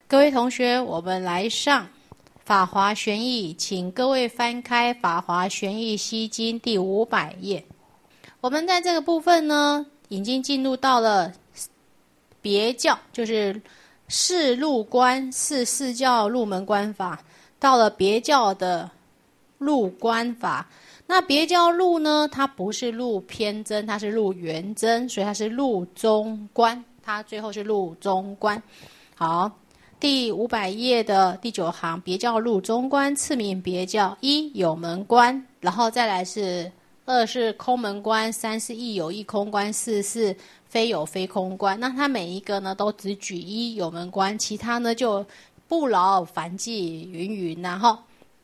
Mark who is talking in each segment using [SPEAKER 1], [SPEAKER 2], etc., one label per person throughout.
[SPEAKER 1] 各位同学，我们来上法华玄义，请各位翻开法华玄义西经第500页。我们在这个部分呢，已经进入到了别教，就是四入关，四教入门关法，到了别教的入关法。那别教入呢，它不是入偏真，它是入圆真，所以它是入中关，它最后是入中关。好，第500页的第9行，别教入中关，次名别教。1有门关，然后再来是2是空门关，3是亦有亦空关，4是非有非空关。那它每一个呢，都只举1有门关，其他呢就不劳烦记云云。然后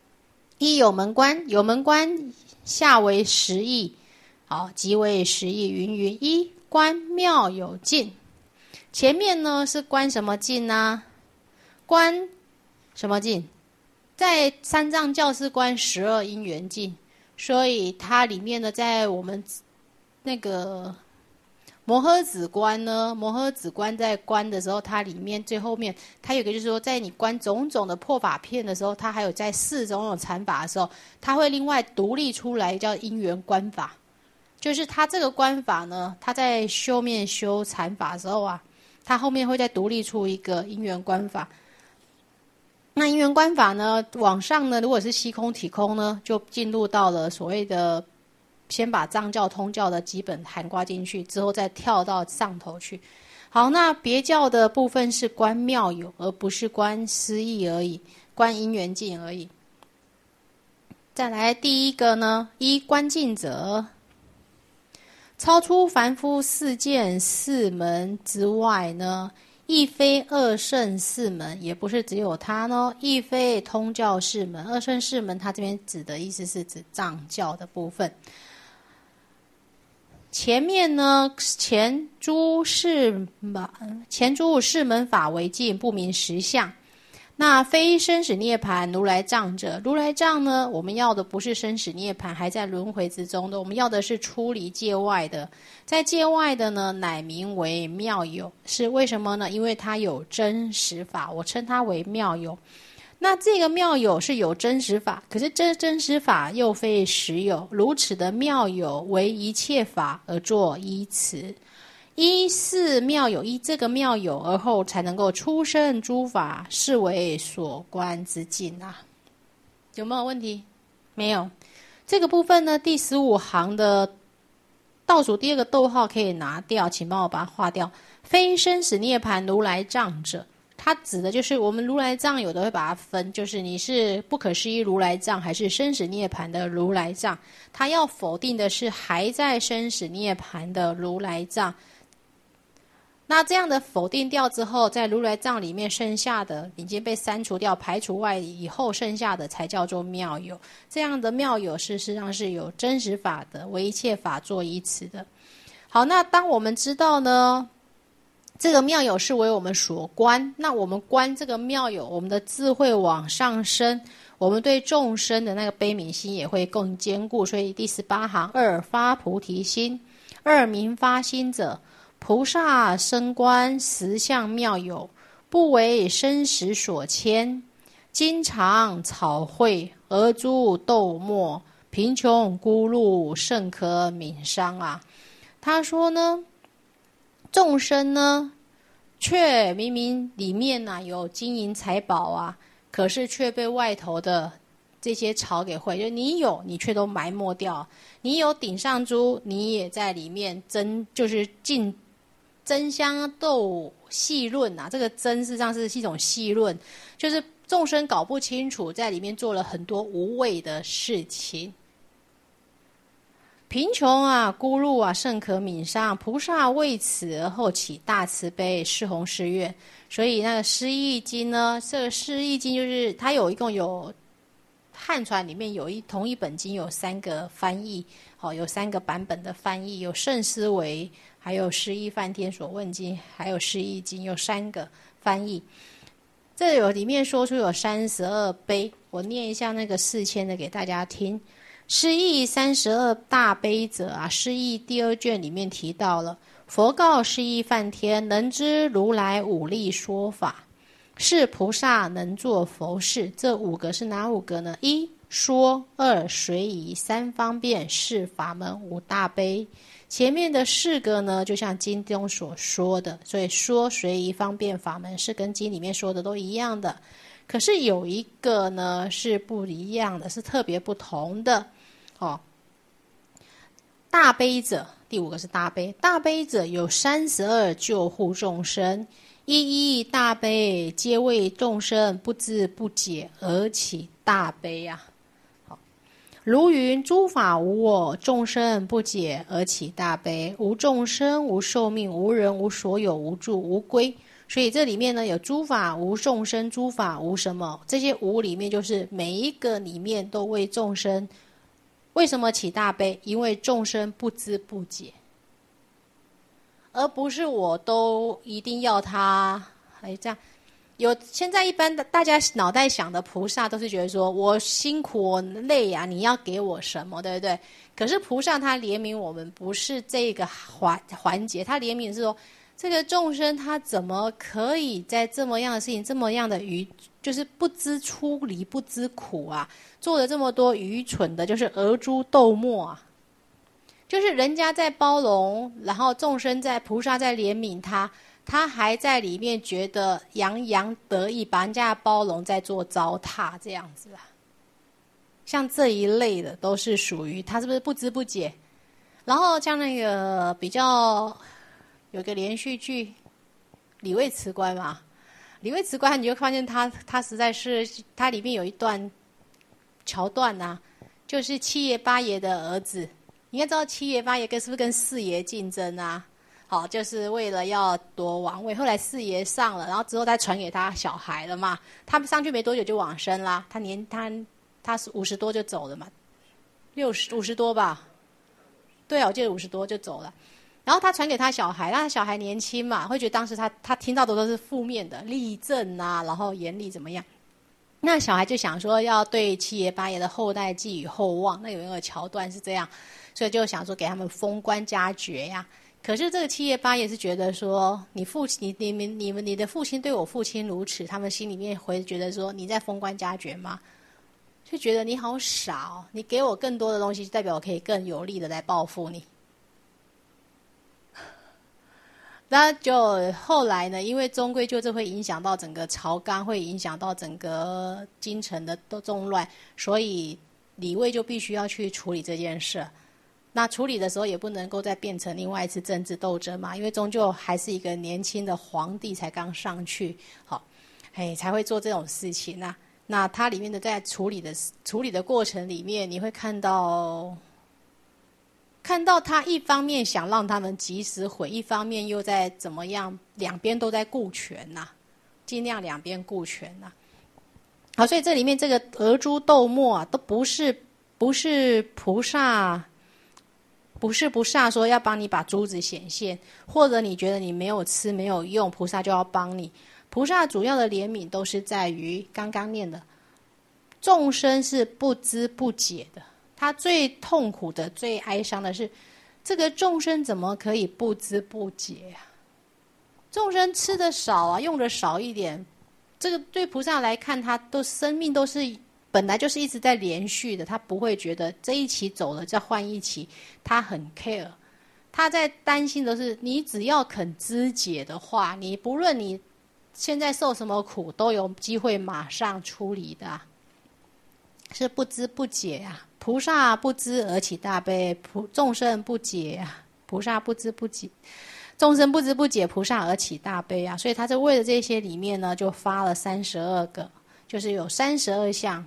[SPEAKER 1] 1有门关，有门关下为10义，好，即为10义云云。1关妙有尽，前面呢是关什么尽呢？关什么尽？在三藏教是关12因缘尽，所以它里面呢，在我们那个摩诃止观呢，摩诃止观在观的时候，它里面最后面，它有个就是说，在你观种种的破法片的时候，它还有在4种禅法的时候，它会另外独立出来叫因缘观法，就是它这个观法呢，它在修面修禅法的时候啊，它后面会再独立出一个因缘观法。那因缘观法呢，往上呢，如果是虚空体空呢，就进入到了所谓的先把藏教通教的基本涵盖进去，之后再跳到上头去。好，那别教的部分是观妙有，而不是观思义而已，观因缘尽而已。再来第一个呢，1观尽者，超出凡夫4见4门之外呢，亦非二圣4门，也不是只有它呢，亦非通教4门。二圣4门，它这边指的意思是指藏教的部分。前面呢，前诸4门法为尽，不明实相。那非生死涅槃如来藏者，如来藏呢，我们要的不是生死涅槃，还在轮回之中的，我们要的是出离界外的。在界外的呢，乃名为妙有，是为什么呢？因为它有真实法，我称它为妙有。那这个妙有是有真实法，可是这真实法又非实有，如此的妙有为一切法而作依持。依是妙有，依这个妙有而后才能够出生诸法，是为所观之境啊。有没有问题？没有。这个部分呢，第15行的倒数第2个逗号可以拿掉，请帮我把它划掉。非生死涅槃如来藏者，它指的就是我们如来藏，有的会把它分，就是你是不可思议如来藏还是生死涅槃的如来藏。它要否定的是还在生死涅槃的如来藏。那这样的否定掉之后，在如来藏里面剩下的已经被删除掉、排除外以后，剩下的才叫做妙有。这样的妙有事实上是有真实法的，为一切法作依持的。好，那当我们知道呢，这个妙有是为我们所观，那我们观这个妙有，我们的智慧往上升，我们对众生的那个悲悯心也会更坚固。所以第18行，2发菩提心。2明发心者，菩萨升观实相妙有，不为生死所牵，经常草会而诸豆末，贫穷孤露甚可悯伤啊。他说呢，众生呢，却明明里面有金银财宝啊，可是却被外头的这些草给毁，就你有，你却都埋没掉；你有顶上珠，你也在里面就是进争相斗细论啊，这个争事实上是一种细论，就是众生搞不清楚，在里面做了很多无谓的事情。贫穷啊，孤露啊，甚可悯伤。菩萨为此而后起大慈悲，施弘誓愿。所以那个释义经呢，这个释义经就是它一共有汉传里面同一本经有3个翻译，有3个版本的翻译，有圣思维，还有释义梵天所问经，还有释义经，有3个翻译。这里面说出有32悲，我念一下那个4000的给大家听。释义32大悲者啊，释义第2卷里面提到了，佛告释义梵天，能知如来五力说法， 是菩萨能做佛事。这5个是哪5个呢？1说，2随宜，3方便，4法门，5大悲。前面的4个呢，就像经中所说的，所以说随宜方便法门是跟经里面说的都一样的。可是有一个呢是不一样的，是特别不同的。大悲者，第5个是大悲。大悲者有32救护众生，一一大悲，皆为众生不知不解而起大悲啊。如云诸法无我，众生不解而起大悲，无众生，无寿命，无人，无所有，无住，无归。所以这里面呢有诸法无众生，诸法无什么，这些无里面就是每一个里面都为众生。为什么起大悲？因为众生不知不解，而不是我都一定要他这样。现在一般的大家脑袋想的菩萨都是觉得说我辛苦我累啊，你要给我什么，对不对？可是菩萨他怜悯我们不是这个环节，他怜悯是说这个众生他怎么可以在这么样的事情这么样的就是不知出离不知苦啊，做了这么多愚蠢的，就是貰誅斗沫啊，就是人家在包容，然后众生在菩萨在怜悯他还在里面觉得洋洋得意，把人家的包容在做糟蹋这样子啊。像这一类的都是属于他是不是不知不解？然后像那个比较有个连续剧《李卫辞官》嘛，李卫辞官你就发现他实在是他里面有一段桥段啊，就是七爷八爷的儿子，你应该知道七爷八爷是不是跟四爷竞争啊？好，就是为了要夺王位。后来四爷上了，然后之后再传给他小孩了嘛。他们上去没多久就往生啦，他是50多就走了嘛，50多吧？对啊，我记得50多就走了。然后他传给他小孩，那他小孩年轻嘛，会觉得当时他听到的都是负面的，立正啊，然后严厉怎么样？那小孩就想说要对七爷八爷的后代寄予厚望，那有一个桥段是这样，所以就想说给他们封官加爵呀。可是这个七爷八爷是觉得说，你的父亲对我父亲如此，他们心里面会觉得说，你在封官加爵吗？就觉得你好傻哦，你给我更多的东西，代表我可以更有力的来报复你。那就后来呢，因为终归就这会影响到整个朝纲，会影响到整个京城的动乱，所以李卫就必须要去处理这件事。那处理的时候也不能够再变成另外一次政治斗争嘛，因为终究还是一个年轻的皇帝才刚上去，好，才会做这种事情。那它里面的在处理的过程里面，你会看到他一方面想让他们及时毁，一方面又在怎么样，两边都在顾全呐，尽量两边顾全呐。好，所以这里面这个貰誅斗沫啊，都不是菩萨。不是菩萨说要帮你把珠子显现，或者你觉得你没有吃没有用，菩萨就要帮你。菩萨主要的怜悯都是在于刚刚念的，众生是不知不解的，他最痛苦的、最哀伤的是，这个众生怎么可以不知不解啊？众生吃的少啊，用的少一点，这个对菩萨来看，他生命都是本来就是一直在连续的，他不会觉得这一期走了再换一期，他很 care， 他在担心的是你只要肯知解的话，你不论你现在受什么苦，都有机会马上处理的，是不知不解啊。菩萨不知而起大悲，众生不解啊，菩萨不知不解，众生不知不解，菩萨而起大悲啊。所以他在为了这些里面呢，就发了32个，就是有32项。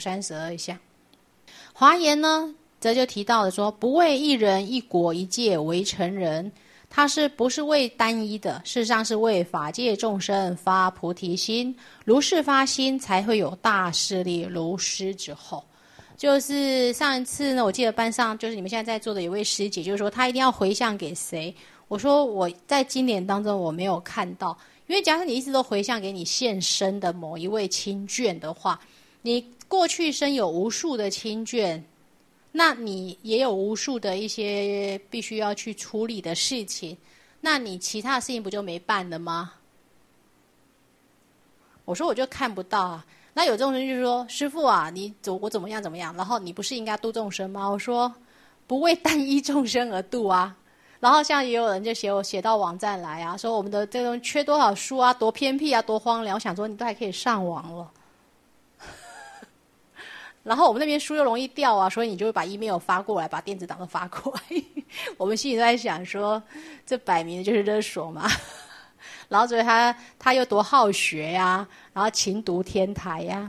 [SPEAKER 1] 华严呢，则就提到了说，不为一人一国一界为成人，它是不是为单一的？事实上是为法界众生发菩提心，如是发心，才会有大势力如师之后。就是上一次呢，我记得班上就是你们现在在座的有位师姐，就是说她一定要回向给谁？我说我在经典当中我没有看到，因为假设你一直都回向给你现身的某一位亲眷的话，你过去生有无数的亲眷，那你也有无数的一些必须要去处理的事情，那你其他的事情不就没办了吗？ 我说我就看不到啊。那有众生就说师父啊，我怎么样怎么样，然后你不是应该度众生吗？我说不为单一众生而度啊。然后像也有人就写到网站来啊，说我们的这种缺多少书啊，多偏僻啊，多荒凉。我想说你都还可以上网了，然后我们那边书又容易掉啊，所以你就会把 email 发过来，把电子档都发过来。我们心里都在想说，这摆明的就是勒索嘛。然后所以他又多好学呀，然后勤读天台呀。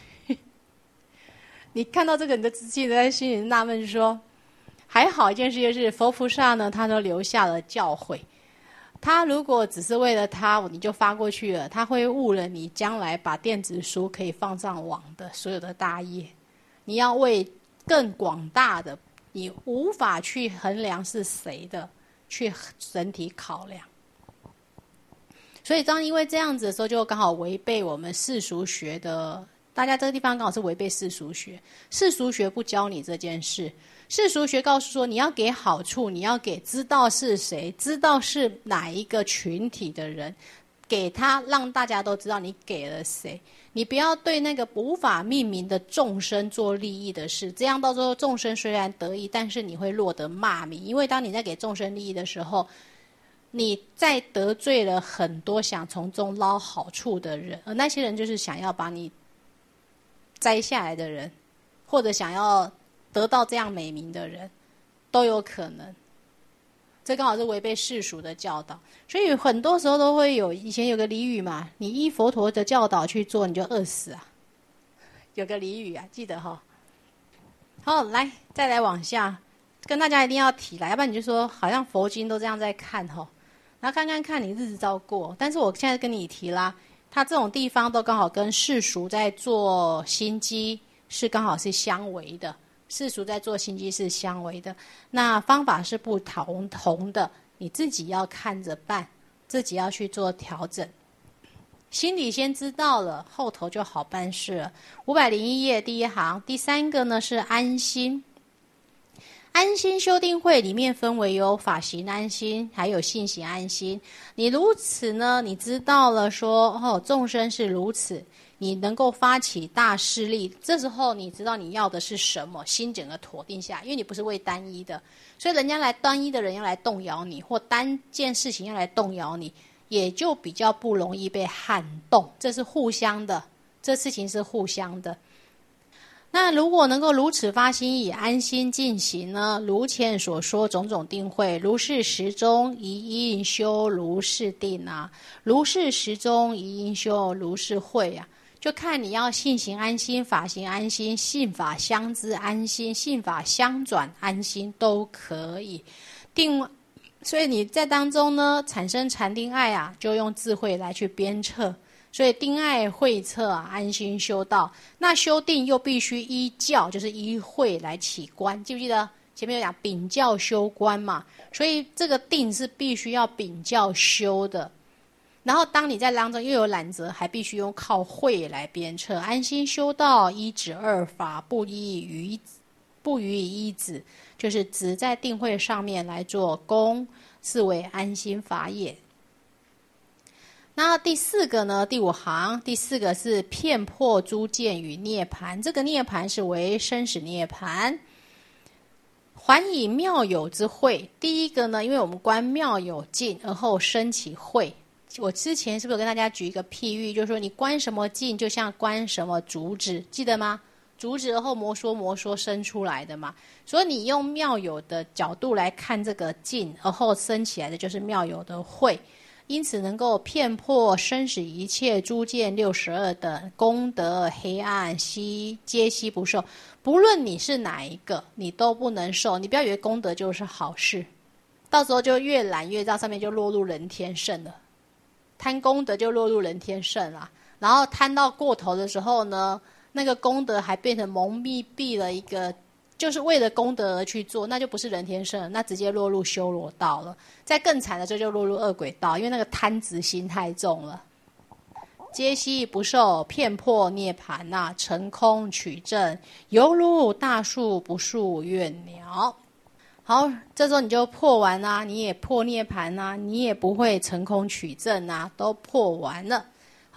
[SPEAKER 1] 你看到这个，你的自己在心里纳闷说，还好一件事就是佛菩萨呢，他都留下了教诲。他如果只是为了他，你就发过去了，他会误了你将来把电子书可以放上网的所有的大业。你要为更广大的，你无法去衡量是谁的，去整体考量。所以当因为这样子的时候，就刚好违背我们世俗学的，大家这个地方刚好是违背世俗学。世俗学不教你这件事，世俗学告诉说你要给好处，你要给知道是谁，知道是哪一个群体的人，给他让大家都知道你给了谁。你不要对那个无法命名的众生做利益的事，这样到最后众生虽然得益，但是你会落得骂名。因为当你在给众生利益的时候，你在得罪了很多想从中捞好处的人，而那些人就是想要把你摘下来的人，或者想要得到这样美名的人，都有可能。这刚好是违背世俗的教导，所以很多时候都会有，以前有个俚语嘛，你依佛陀的教导去做，你就饿死啊。有个俚语啊，记得哈。好，来再来往下，跟大家一定要提来，要不然你就说好像佛经都这样在看哈。然后看你日子照过，但是我现在跟你提啦，它这种地方都刚好跟世俗在做心机是刚好是相违的，世俗在做心机是相违的，那方法是不同的，你自己要看着办，自己要去做调整。心里先知道了，后头就好办事了。501页第一行，第三个呢是安心。安心修定会里面分为有法行安心，还有信行安心。你如此呢，你知道了说众生是如此，你能够发起大势力，这时候你知道你要的是什么，心整个妥定下，因为你不是为单一的，所以人家来单一的人要来动摇你，或单件事情要来动摇你，也就比较不容易被撼动。这是互相的，这事情是互相的。那如果能够如此发心以安心进行呢，如前所说种种定慧，如是时中一应修如是定啊，如是时中一应修如是慧啊，就看你要信行安心，法行安心，信法相知安心，信法相转安心都可以定。所以你在当中呢产生禅定爱啊，就用智慧来去鞭策。所以定爱慧策啊，安心修道。那修定又必须依教，就是依慧来起观。记不记得前面有讲秉教修观嘛？所以这个定是必须要秉教修的。然后当你在当中又有懒则，还必须用靠慧来鞭策。安心修道，依止二法，不予以一止，就是只在定慧上面来做功，是为安心法也。那第四个呢，第五行，第四个是遍破诸见与涅盘。这个涅盘是为生死涅盘，还以妙有之慧。第一个呢，因为我们观妙有尽，而后生起慧。我之前是不是有跟大家举一个譬喻，就是说你观什么尽，就像观什么竹子，记得吗？竹子而后摩挲生出来的嘛。所以你用妙有的角度来看这个尽，而后生起来的就是妙有的慧。因此能够遍破生死一切诸见62等功德黑暗皆悉不受。不论你是哪一个，你都不能受。你不要以为功德就是好事，到时候就越懒越到上面就落入人天圣了。贪功德就落入人天圣啦，然后贪到过头的时候呢，那个功德还变成蒙蔽了一个，就是为了功德而去做，那就不是人天圣，那直接落入修罗道了。再更惨的就落入恶鬼道，因为那个贪执心太重了。皆悉不受，遍破涅盘啊，成空取正，犹如大树不树怨鸟。好，这时候你就破完啊，你也破涅盘啊，你也不会成空取正啊，都破完了。好，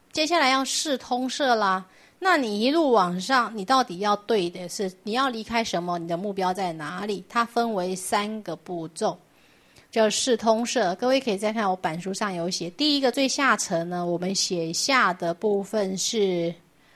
[SPEAKER 1] 接下来要视通摄啦。那你一路往上，你到底要对的是你要离开什么？你的目标在哪里？它分为3个步骤，叫视通摄。各位可以再看我板书上有写，第一个最下层呢，我们写下的部分是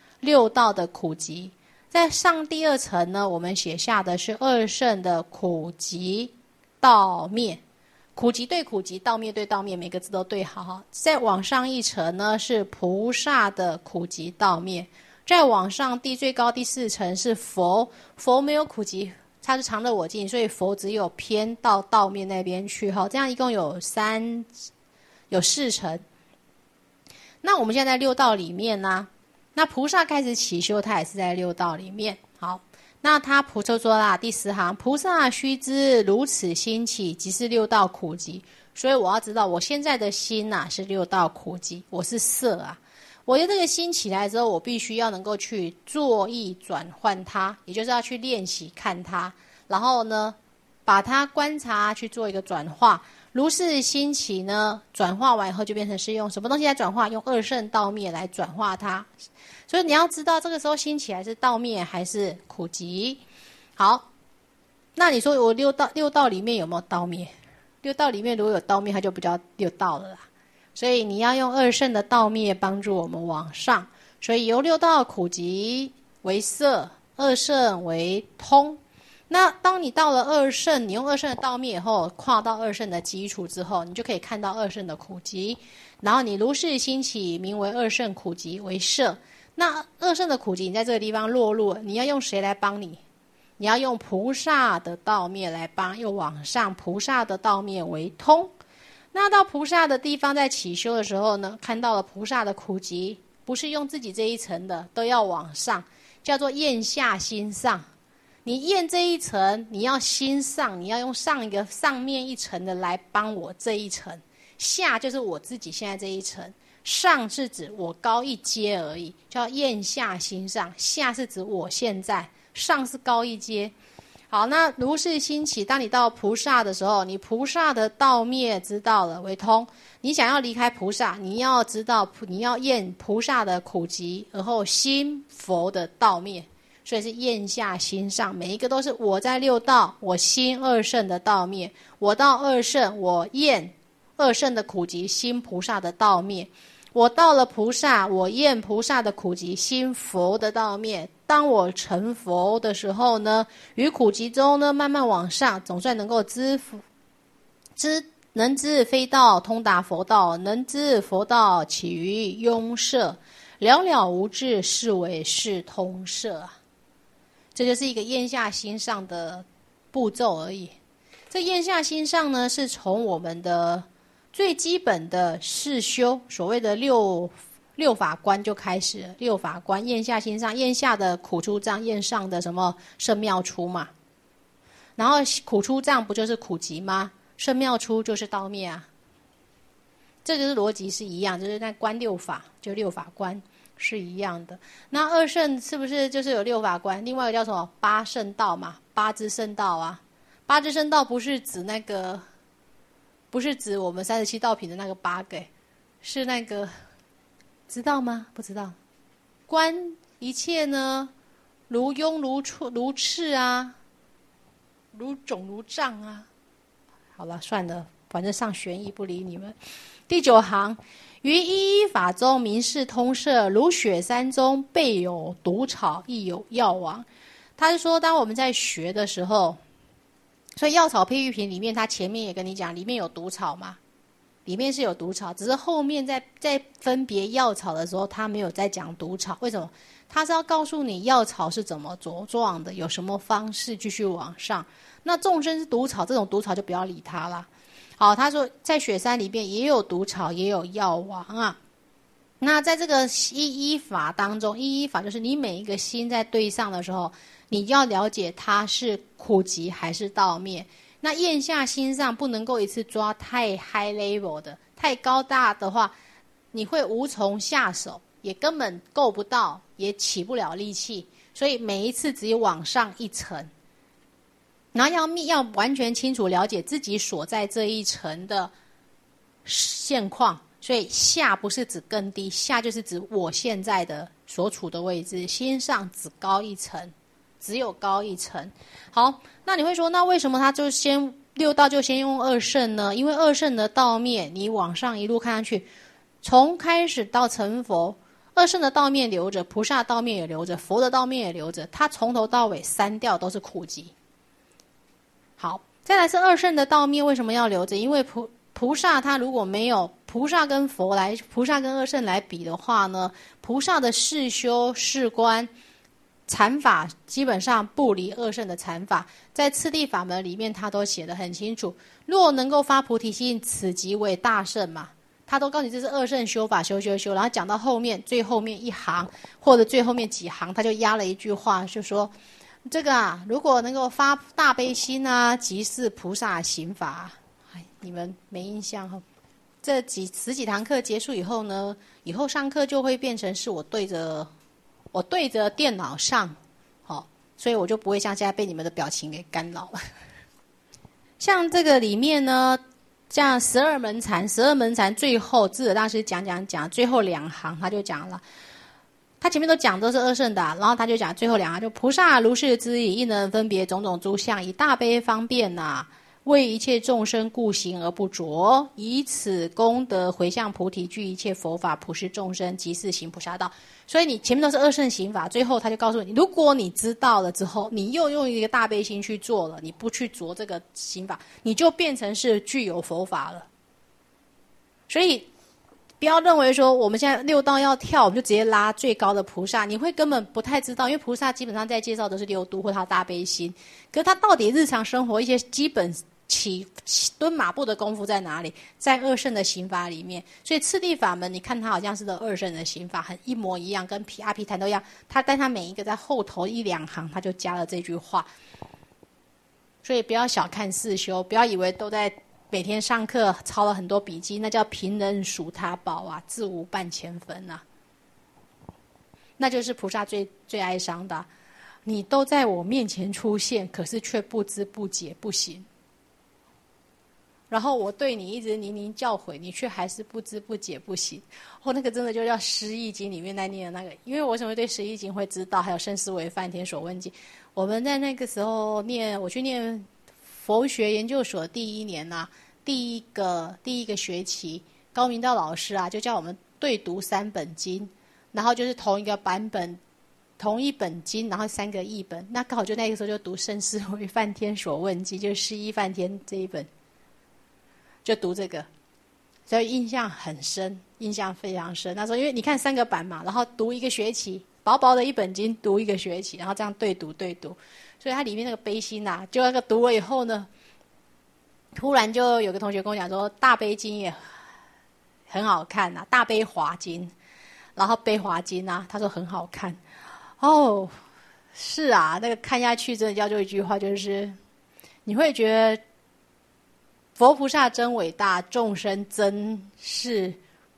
[SPEAKER 1] 6道的苦集。在上第2层呢，我们写下的是2圣的苦集道灭。苦集对苦集，道灭对道灭，每个字都对好好。再往上一层呢，是菩萨的苦集道灭。再往上最高第4层是佛，佛没有苦集，它是常乐我净，所以佛只有偏到道灭那边去。好，这样一共有4层。那我们现在在6道里面呢，那菩萨开始起修，他也是在6道里面。好，那他菩萨说啦，第10行，菩萨须知如此心起，即是6道苦集。所以我要知道，我现在的心啊是6道苦集，我是色啊。我的这个心起来之后，我必须要能够去作意转换它，也就是要去练习看它，然后呢，把它观察去做一个转化。如是心起呢，转化完以后就变成是用什么东西来转化？用2圣道灭来转化它。所以你要知道这个时候心起来是道灭还是苦集。好，那你说我六道里面有没有道灭？6道里面如果有道灭，它就不叫6道了啦。所以你要用2圣的道灭帮助我们往上。所以由6道苦集为色，2圣为通。那当你到了2圣，你用2圣的道灭以后，跨到2圣的基础之后，你就可以看到2圣的苦集。然后你如是心起，名为2圣苦集为色。那2圣的苦集，你在这个地方落入，你要用谁来帮你？你要用菩萨的道灭来帮，又往上，菩萨的道灭为通。那到菩萨的地方，在起修的时候呢，看到了菩萨的苦集，不是用自己这一层的，都要往上，叫做验下心上。你验这一层，你要心上，你要用上面一层的来帮我这一层。下就是我自己现在这一层，上是指我高一阶而已，叫验下心上。下是指我现在，上是高一阶。好，那如是心起，当你到菩萨的时候，你菩萨的道灭知道了为通。你想要离开菩萨，你要知道，你要验菩萨的苦集，而后心佛的道灭，所以是验下心上。每一个都是我在6道，我心2圣的道灭，我到2圣，我验2圣的苦集，心菩萨的道灭。我到了菩萨，我验菩萨的苦集，心佛的道灭。当我成佛的时候呢，于苦集中呢，慢慢往上，总算能够能知非道，通达佛道；能知佛道，起于庸摄，了了无滞，是为视通摄。这就是一个咽下心上的步骤而已。这咽下心上呢，是从我们的最基本的世修，所谓的六法观就开始了。6法观，咽下心上，咽下的苦出障，咽上的什么圣妙出嘛。然后苦出障不就是苦集吗？圣妙出就是道灭啊。这就是逻辑是一样，就是那观6法，就6法观是一样的。那2圣是不是就是有6法观？另外一个叫什么8圣道嘛，8支圣道啊。8支圣道不是指我们37道品的那个8个，是那个知道吗？不知道。观一切呢，如拥如赤啊，如肿如胀啊。好了，算了，反正上玄义不理你们。第9行，于一法中明示通摄，如雪山中备有毒草，亦有药王。他是说，当我们在学的时候，所以药草譬喻品里面，他前面也跟你讲，里面有毒草嘛，里面是有毒草，只是后面在分别药草的时候，他没有在讲毒草。为什么？他是要告诉你药草是怎么茁壮的，有什么方式继续往上。那众生是毒草，这种毒草就不要理它啦。好，他说在雪山里面也有毒草，也有药王啊。那在这个一法当中，一法就是你每一个心在对上的时候，你要了解它是苦集还是道灭。那咽下心上不能够一次抓太 high level 的，太高大的话，你会无从下手，也根本够不到，也起不了力气。所以每一次只有往上一层。然后要完全清楚了解自己所在这一层的现况， 所以下不是指更低，下就是指我现在的所处的位置，心上只高一层，只有高一层。好，那你会说，那为什么他就先六道就先用二圣呢？因为二圣的道面，你往上一路看上去，从开始到成佛，二圣的道面留着，菩萨道面也留着，佛的道面也留着，他从头到尾三调都是苦集。好，再来是二圣的道面为什么要留着？因为菩萨他如果没有菩萨跟二圣来比的话呢，菩萨的事修事观禅法基本上不离二圣的禅法，在次第法门里面他都写得很清楚，若能够发菩提心，此即为大圣嘛。他都告诉你这是二圣修法，修，然后讲到后面最后面一行或者最后面几行，他就压了一句话，就说这个啊，如果能够发大悲心啊，即是菩萨行法。你们没印象哈？这十几堂课结束以后呢，以后上课就会变成是我对着电脑上，好，所以我就不会像现在被你们的表情给干扰了。像这个里面呢，像十二门禅最后智者大师讲最后两行他就讲了，他前面都讲都是二圣的，然后他就讲最后两行，就菩萨如是之意，亦能分别种种诸相，以大悲方便为一切众生故行而不着，以此功德回向菩提，具一切佛法，普施众生，即是行菩萨道。所以你前面都是二圣行法，最后他就告诉你，如果你知道了之后，你又用一个大悲心去做了，你不去着这个行法，你就变成是具有佛法了。所以不要认为说我们现在六道要跳，我们就直接拉最高的菩萨，你会根本不太知道，因为菩萨基本上在介绍都是六度或他大悲心，可是他到底日常生活一些基本起蹲马步的功夫在哪里？在二圣的行法里面。所以次第法门，你看它好像是二圣的行法，很一模一样，跟阿毗昙都一样。但它每一个在后头一两行，它就加了这句话。所以不要小看四修，不要以为都在每天上课抄了很多笔记，那叫贫人数他宝啊，自无半千分啊。那就是菩萨最哀伤的，你都在我面前出现，可是却不知不觉不行。然后我对你一直宁教诲，你却还是不知不觉不行。那个真的就叫《失忆经》里面在念的那个。因为我为什么对《失忆经》会知道，还有《生思维梵天所问记》，我们在那个时候我去念佛学研究所第一年第一个学期，高明道老师就叫我们对读3本经，然后就是同一个版本。同一本经，然后3个译本，那刚好就那个时候就读《生思维梵天所问记》，就是释义梵天这一本。就读这个，所以印象很深，印象非常深。那时候因为你看3个版嘛，然后读一个学期，薄薄的一本经读一个学期，然后这样对读，所以它里面那个悲心就那个读了以后呢，突然就有个同学跟我讲说，大悲经也很好看大悲华经，然后悲华经他说很好看。是那个看下去真的叫做一句话，就是你会觉得佛菩萨真伟大，众生真是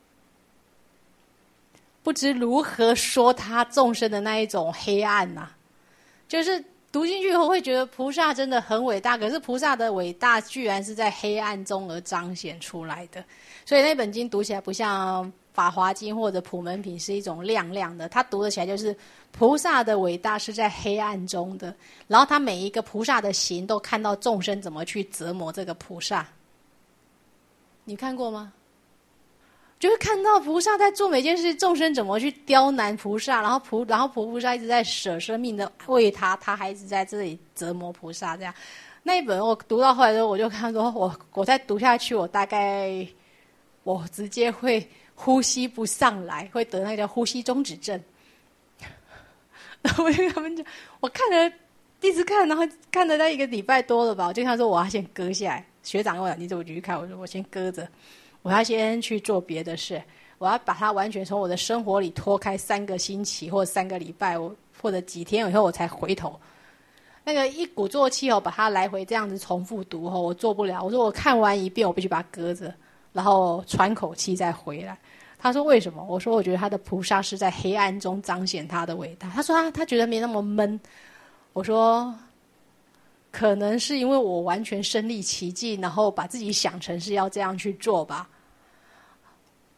[SPEAKER 1] 不知如何说他众生的那一种黑暗就是读进去以后会觉得菩萨真的很伟大，可是菩萨的伟大居然是在黑暗中而彰显出来的。所以那本经读起来不像法华经或者普门品是一种亮亮的，它读得起来就是菩萨的伟大是在黑暗中的，然后他每一个菩萨的行都看到众生怎么去折磨这个菩萨。你看过吗？就是看到菩萨在做每件事，众生怎么去刁难菩萨，然后菩萨一直在舍生命的为他还一直在这里折磨菩萨这样。那一本我读到后来的时候，我就看说我再读下去，我直接会呼吸不上来，会得那个叫呼吸中止症。然后我就跟他们讲，我看了一直看，然后看了1个礼拜多了吧，我就跟他说我要先搁下来。学长跟我讲你怎么继续看，我说我先搁着，我要先去做别的事，我要把它完全从我的生活里脱开3个星期或者3个礼拜，或者几天以后我才回头。那个一鼓作气把它来回这样子重复读我做不了。我说我看完一遍我必须把它搁着，然后喘口气再回来。他说为什么？我说我觉得他的菩萨是在黑暗中彰显他的伟大。他说他觉得没那么闷。我说可能是因为我完全身临其境，然后把自己想成是要这样去做吧。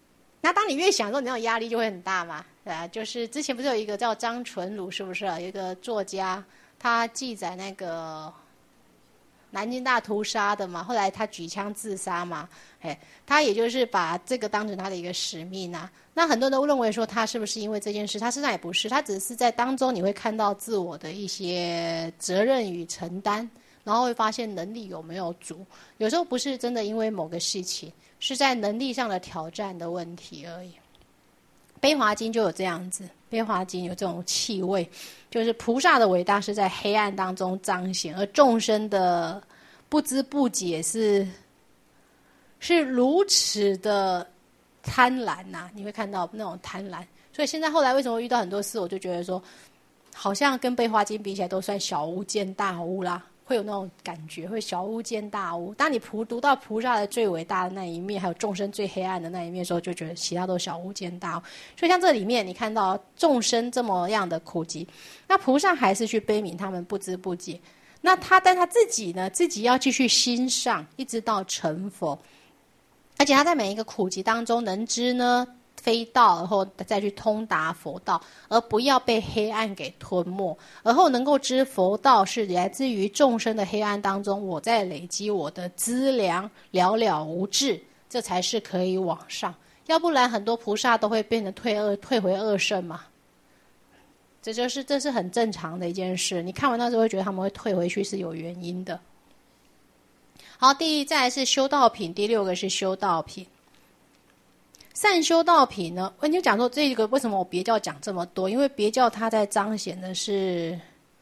[SPEAKER 1] 那当你越想的时候，你那种压力就会很大嘛，对啊，就是之前不是有一个叫张纯儒，是不是有一个作家，他记载那个南京大屠杀的嘛，后来他举枪自杀嘛，他也就是把这个当成他的一个使命啊。那很多人都认为说他是不是因为这件事，他实际上也不是，他只是在当中你会看到自我的一些责任与承担，然后会发现能力有没有足，有时候不是真的因为某个事情，是在能力上的挑战的问题而已。悲华经就有这样子，悲华经有这种气味，就是菩萨的伟大是在黑暗当中彰显，而众生的不知不觉是如此的贪婪呐，你会看到那种贪婪。所以现在后来为什么遇到很多事，我就觉得说，好像跟悲华经比起来都算小巫见大巫啦，会有那种感觉，会小巫见大巫。当你读到菩萨的最伟大的那一面，还有众生最黑暗的那一面的时候，就觉得其他都小巫见大巫。所以像这里面你看到众生这么样的苦集，那菩萨还是去悲悯他们不知不觉。那但他自己呢，自己要继续欣赏，一直到成佛。而且他在每一个苦集当中能知呢非道，然后再去通达佛道，而不要被黑暗给吞没，而后能够知佛道是来自于众生的黑暗当中，我在累积我的资粮，了了无滞，这才是可以往上。要不然很多菩萨都会变得退回恶圣嘛，这是很正常的一件事。你看完那时候会觉得他们会退回去是有原因的。好，再来是修道品，第6个是修道品。善修道品呢，你就讲说这个为什么我别教讲这么多？因为别教它在彰显的是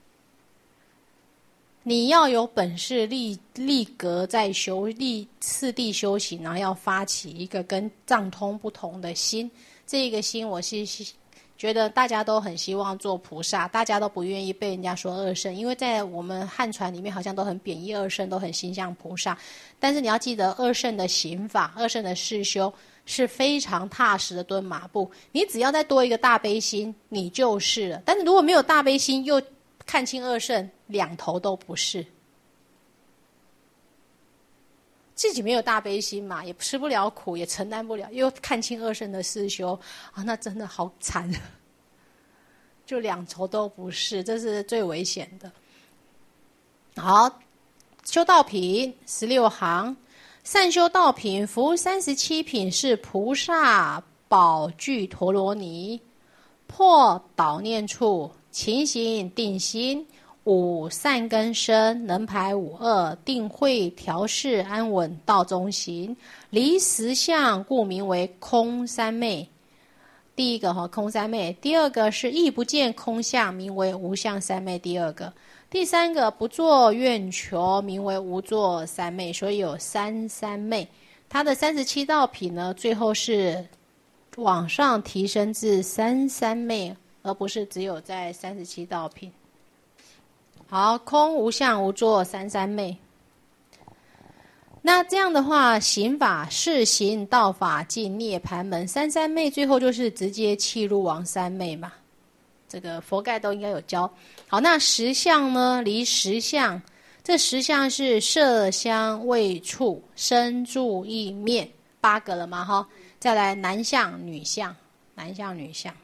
[SPEAKER 1] 你要有本事立格在修，立次第修行，然后要发起一个跟藏通不同的心。这个心我是觉得大家都很希望做菩萨，大家都不愿意被人家说二圣，因为在我们汉传里面好像都很贬义二圣，都很心向菩萨。但是你要记得二圣的行法，二圣的事修是非常踏实的蹲马步，你只要再多一个大悲心，你就是了。但是如果没有大悲心，又看清二圣，两头都不是。自己没有大悲心嘛，也吃不了苦，也承担不了，又看清二圣的事修啊，那真的好惨，就两头都不是，这是最危险的。好，修道品16行，善修道品，服37品是菩萨宝具陀罗尼，破导念处，勤行定心。5善根生，能排5恶，定慧调适安稳道中行，离实相，故名为空三昧。第一个空三昧，第二个是亦不见空相，名为无相三昧。第二个，第三个不作愿求，名为无作三昧。所以有三昧。它的37道品呢，最后是往上提升至三昧，而不是只有在37道品。好，空无相无作三昧。那这样的话，行法是行道法进涅槃门，三昧最后就是直接契入王三昧嘛。这个佛盖都应该有教。好，那实相呢？离实相，这实相是色香味触身住意面8个了嘛？哈，再来男相女相，男相女相。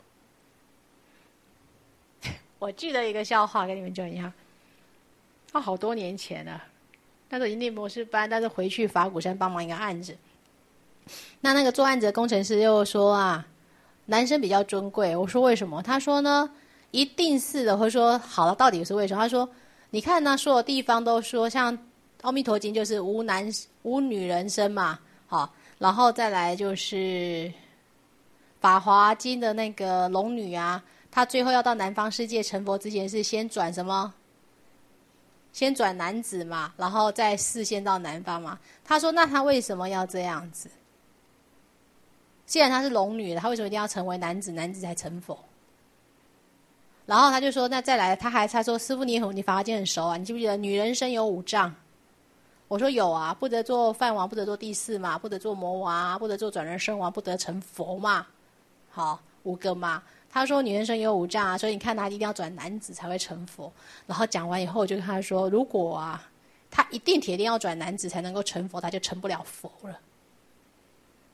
[SPEAKER 1] 我记得一个笑话跟你们讲一下，好多年前了，那时候已经念博士班，但是回去法鼓山帮忙一个案子。那个做案子的工程师又说啊，男生比较尊贵。我说为什么？他说呢，一定是的。我说好了，到底是为什么？他说你看呢，所有地方都说，像阿弥陀经就是无女人生嘛，好，然后再来就是法华经的那个龙女啊，她最后要到南方世界成佛之前是先转什么？先转男子嘛，然后再示现到南方嘛。他说那他为什么要这样子？既然他是龙女的，他为什么一定要成为男子，男子才成佛？然后他就说那再来，他说师父你法华经很熟啊，你记不记得女人生有5障？我说有啊，不得做梵王，不得做第4嘛，不得做魔王，不得做转轮圣王，不得成佛嘛。好，5个嘛。他说女人生有5障啊，所以你看他一定要转男子才会成佛。然后讲完以后，我就跟他说，如果啊，他一定铁定要转男子才能够成佛，他就成不了佛了。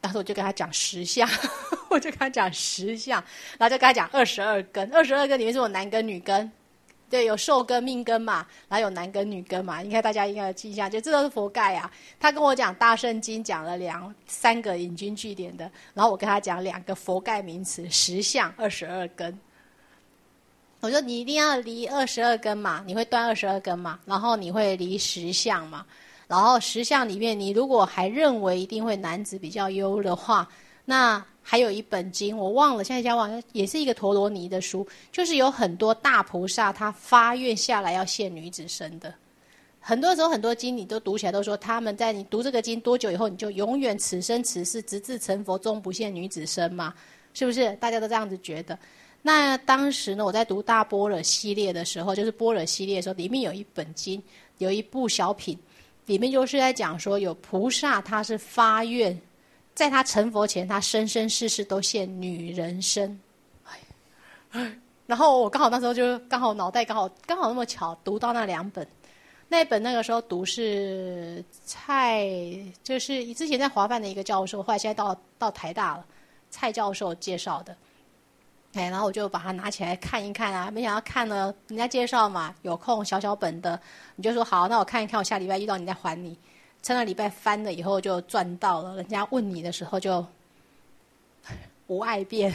[SPEAKER 1] 当时我就跟他讲10项，我就跟他讲10项，然后就跟他讲22根，22根里面是有男根女根，对，有寿根命根嘛，然后有男根女根嘛，应该大家应该有记一下，就这都是佛盖啊。他跟我讲大圣经讲了3个引经据典的，然后我跟他讲2个佛盖名词10项22根。我说你一定要离22根嘛，你会断22根嘛，然后你会离10项嘛，然后10项里面你如果还认为一定会男子比较优的话，那还有一本经我忘了，现在忘了，也是一个陀罗尼的书，就是有很多大菩萨他发愿下来要现女子身的。很多时候很多经你都读起来都说他们在你读这个经多久以后你就永远此生此世直至成佛终不现女子身嘛，是不是大家都这样子觉得？那当时呢，我在读大般若系列的时候，就是般若系列的时候，里面有一本经，有一部小品，里面就是在讲说有菩萨他是发愿，在他成佛前，他生生世世都现女人身。然后我刚好那时候就刚好脑袋刚好那么巧读到那2本，那一本那个时候读是就是之前在华范的一个教授，后来现在到台大了，蔡教授介绍的。然后我就把它拿起来看一看啊，没想到看了人家介绍嘛，有空小本的，你就说好，那我看一看，我下礼拜遇到你再还你。趁那礼拜翻了以后就赚到了，人家问你的时候就无碍辩。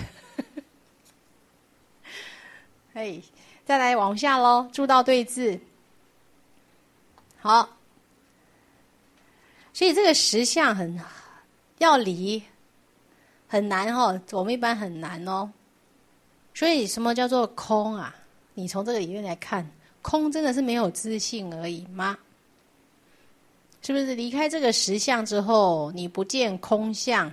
[SPEAKER 1] 再来往下咯，注到对字。好，所以这个10项要离很难哦，我们一般很难哦。所以什么叫做空啊？你从这个里面来看，空真的是没有自信而已吗？是不是离开这个10项之后，你不见空相，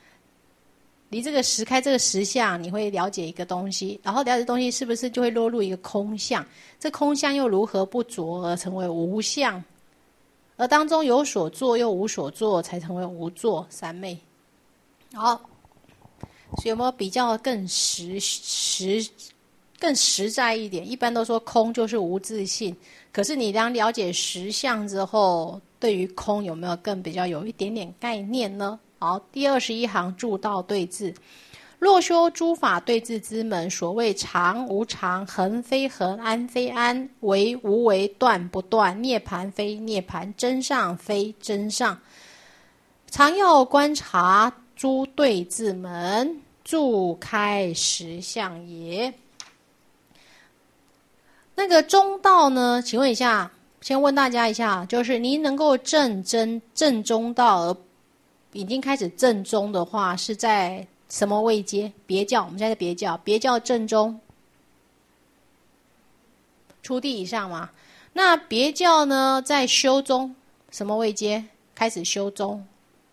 [SPEAKER 1] 开这个10项，你会了解一个东西，然后了解东西是不是就会落入一个空相？这空相又如何不着而成为无相？而当中有所作又无所作，才成为无作三昧。好。所以有没有比较更实在一点？一般都说空就是无自性，可是你当了解10项之后，对于空有没有更比较有一点点概念呢？好，第21行注到对字。若修诸法对治之门，所谓常无常，恒非恒，安非安，为无为，断不断，涅盘非涅盘，真上非真上，常要观察诸对治门，注开10项也。那个中道呢？请问一下，先问大家一下，就是您能够正中道而已经开始正中的话，是在什么位阶？别教，我们现在在别教正中，初地以上嘛。那别教呢，在修中什么位阶？开始修中。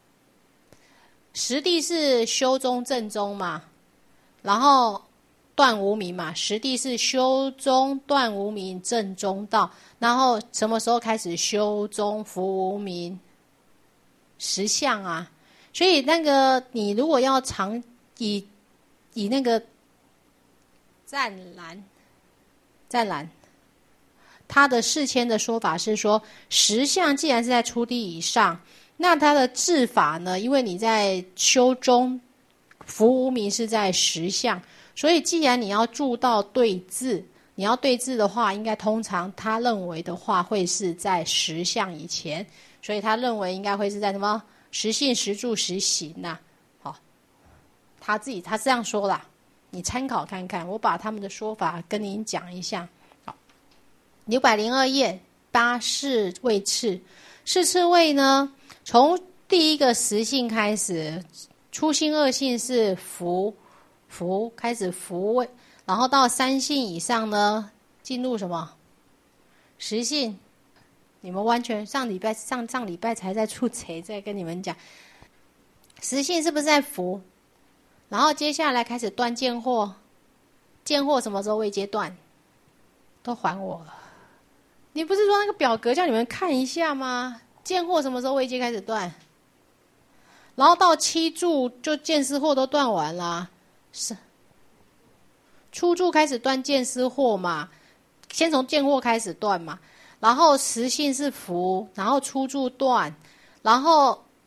[SPEAKER 1] 实地是修中正中嘛，然后断无明嘛，实地是修中断无明正中道，然后什么时候开始修中伏无明？10项啊。所以那个你如果要常以那个湛蓝他的释谦的说法是说，10项既然是在初地以上，那它的治法呢？因为你在修中伏无明是在10项，所以既然你要注到对治，你要对治的话，应该通常他认为的话会是在10项以前，所以他认为应该会是在什么10信、10住、10行呐。好，他是这样说啦，你参考看看，我把他们的说法跟您讲一下。好，602页8是位次，是次位呢？从第一个10性开始，初性2性是伏开始伏位，然后到3性以上呢，进入什么10性？你们完全上礼拜才在出贼，在跟你们讲10性是不是在伏？然后接下来开始断见惑，见惑什么时候未阶段？都还我了。你不是说那个表格叫你们看一下吗？见惑什么时候未阶开始断？然后到7住就见思惑都断完了，是初住开始断见思惑嘛，先从见惑开始断嘛，然后10性是伏，然后初住断，然后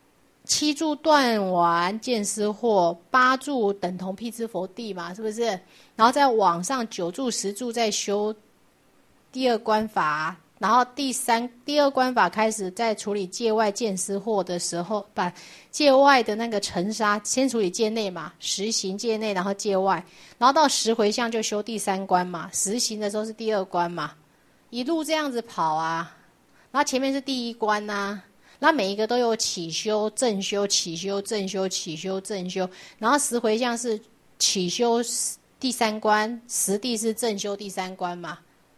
[SPEAKER 1] 7柱断完见思惑，8柱等同辟支佛地嘛，是不是？然后再往上9柱10柱再修第二观法，然后第二观法开始在处理界外见思惑的时候，把界外的那个尘沙先处理界内嘛，实行界内，然后界外，然后到10回向就修第3观嘛，实行的时候是第2观嘛，一路这样子跑啊，然后前面是第1观啊，那每一个都有起修、正修、起修、正修、起修、正修，然后10回向是起修第3观，实地是正修第3观嘛。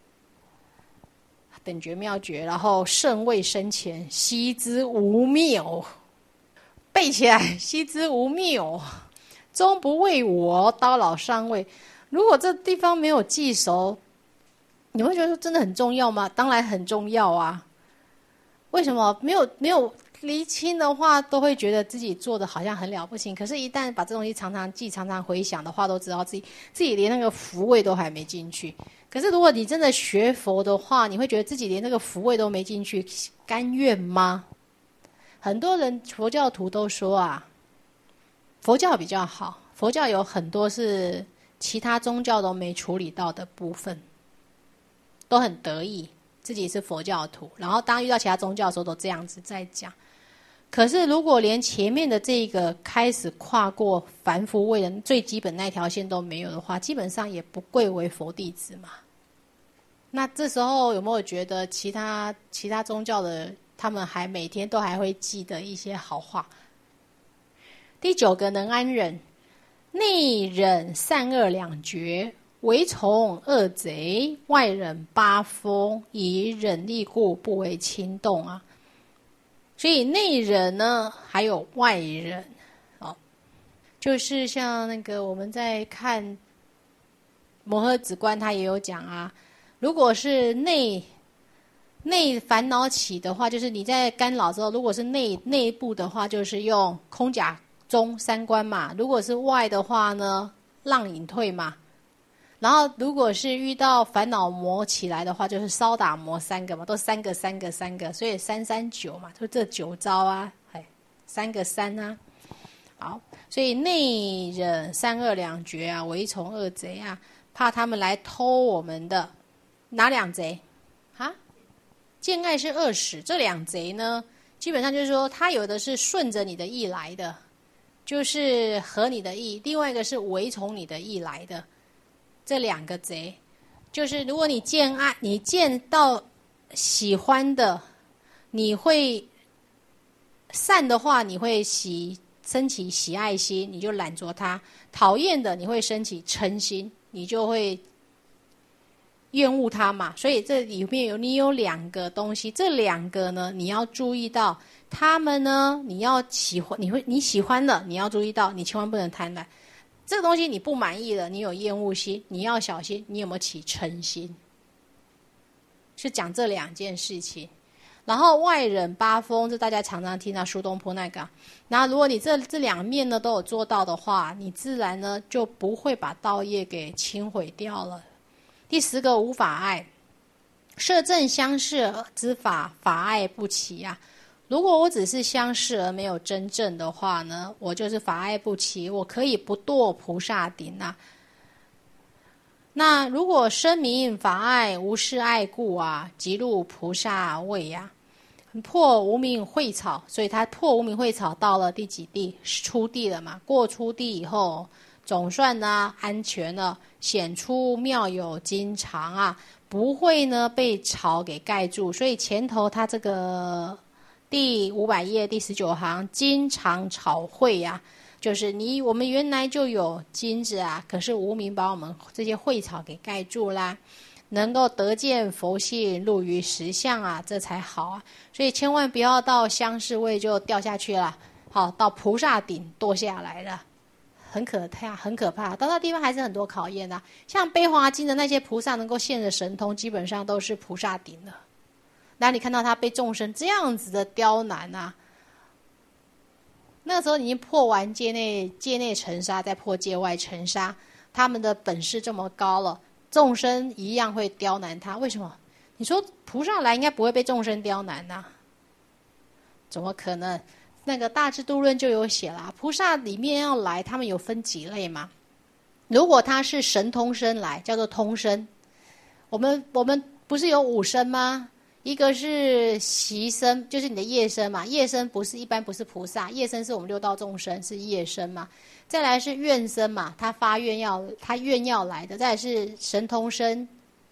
[SPEAKER 1] 等觉妙觉，然后圣位生前，悉知无谬，背起来，悉知无谬，终不为我，叨扰上位。如果这地方没有记熟，你会觉得说真的很重要吗？当然很重要啊。为什么没有厘清的话，都会觉得自己做的好像很了不起。可是，一旦把这东西常常记、常常回想的话，都知道自己连那个福位都还没进去。可是，如果你真的学佛的话，你会觉得自己连那个福位都没进去，甘愿吗？很多人佛教徒都说啊，佛教比较好，佛教有很多是其他宗教都没处理到的部分，都很得意自己是佛教徒，然后当遇到其他宗教的时候都这样子在讲。可是如果连前面的这个开始跨过凡夫位的最基本那条线都没有的话，基本上也不贵为佛弟子嘛。那这时候有没有觉得其他宗教的他们还每天都还会记得一些好话？第9个能安忍，内忍善恶两绝，唯从恶贼，外忍八风，以忍力故不为轻动啊。所以内忍呢，还有外忍，就是像那个我们在看摩诃止观，他也有讲啊。如果是内烦恼起的话，就是你在干扰之后，如果是内部的话，就是用空假中3观嘛；如果是外的话呢，让隐退嘛。然后如果是遇到烦恼魔起来的话，就是烧打魔3个嘛，都3个，所以339嘛，就这9招啊，3个3啊。好，所以内忍善恶两绝啊，唯从恶贼啊，怕他们来偷我们的。哪2贼啊？见爱是恶使，这2贼呢，基本上就是说，他有的是顺着你的意来的，就是合你的意；另外一个是违从你的意来的。这2个贼，就是如果你见爱，你见到喜欢的，你会善的话，你会升起喜爱心，你就揽着它；讨厌的，你会升起嗔心，你就会厌恶它嘛。所以这里面你有2个东西，这2个呢，你要注意到他们呢，你要喜欢，你喜欢的，你要注意到，你千万不能贪婪。这个东西你不满意了，你有厌恶心，你要小心，你有没有起嗔心？是讲这2件事情。然后外忍八风，这大家常常听到苏东坡那个。然后如果你这2面呢都有做到的话，你自然呢就不会把道业给轻毁掉了。第10个无法爱，摄正相视之法，法爱不齐啊。如果我只是相视而没有真正的话呢，我就是法爱不齐，我可以不堕菩萨顶啊。那如果声明法爱无是爱故啊，即入菩萨位啊，破无明秽草，所以他破无明秽草到了第几地？初地了嘛。过初地以后，总算呢安全了，显出妙有经常啊，不会呢被草给盖住。所以前头他这个第500页第19行，经常草会啊，就是我们原来就有金子啊，可是无明把我们这些秽草给盖住啦。能够得见佛性，入于实相啊，这才好啊。所以千万不要到相视位就掉下去了，好，到菩萨顶堕下来了，很可怕，很可怕。到那地方还是很多考验的，像悲华经的那些菩萨能够现的神通，基本上都是菩萨顶的。那你看到他被众生这样子的刁难啊，那时候已经破完界内尘沙，再破界外尘沙，他们的本事这么高了，众生一样会刁难他。为什么？你说菩萨来应该不会被众生刁难啊？怎么可能？ 那个大智度论就有写啦，菩萨里面要来，他们有分几类嘛？如果他是神通身来，叫做通身。我们不是有5身吗？一个是习身，就是你的业身嘛。业身一般不是菩萨，业身是我们六道众生，是业身嘛。再来是愿身嘛，他愿要来的。再来是神通身。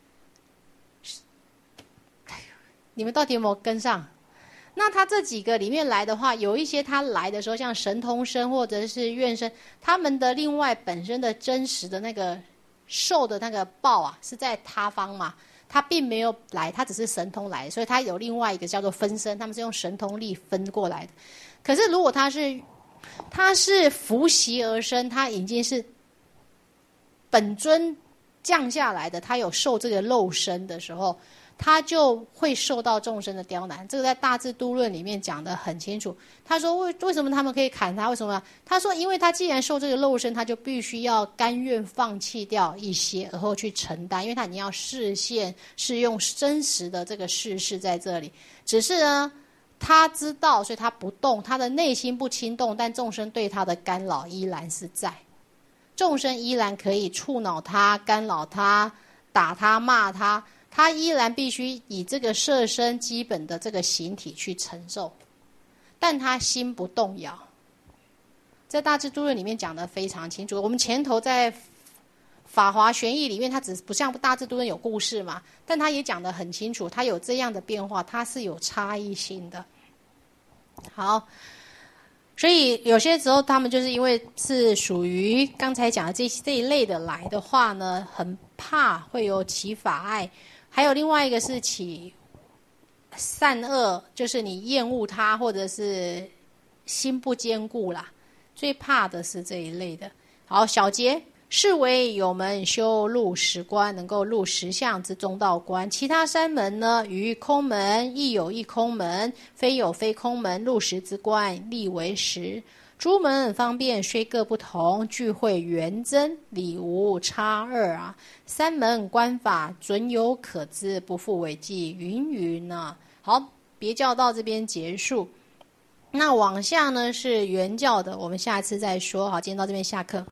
[SPEAKER 1] 你们到底有没有跟上？那他这几个里面来的话，有一些他来的时候，像神通身或者是愿身，他们的另外本身的真实的那个受的那个报啊，是在他方嘛，他并没有来，他只是神通来，所以他有另外一个叫做分身，他们是用神通力分过来的。可是如果他是伏习而生，他已经是本尊降下来的，他有受这个肉身的时候，他就会受到众生的刁难。这个在大智度论里面讲得很清楚。他说为什么他们可以砍他？为什么？他说因为他既然受这个肉身，他就必须要甘愿放弃掉一些，而后去承担，因为他已经要示用真实的这个事实在这里。只是呢，他知道，所以他不动，他的内心不轻动，但众生对他的干扰依然是在。众生依然可以触恼他、干扰他、打他、骂他，他依然必须以这个色身基本的这个形体去承受，但他心不动摇。在大智度论里面讲得非常清楚。我们前头在法华玄义里面，它只不像大智度论有故事嘛，但他也讲得很清楚，它有这样的变化，它是有差异性的。好，所以有些时候他们就是因为是属于刚才讲的这一类的来的话呢，很怕会有起法爱。还有另外一个是起善恶，就是你厌恶他或者是心不坚固啦，最怕的是这一类的。好，小节是为有门修入实观，能够入实相之中道观。其他3门呢，于空门亦有一空门，非有非空门，入实之观，立为实。诸门方便虽各不同，聚会圆真，理无差二啊。3门观法准有可知，不复违纪，云云啊。好，别教到这边结束。那往下呢是原教的，我们下次再说。好，今天到这边下课。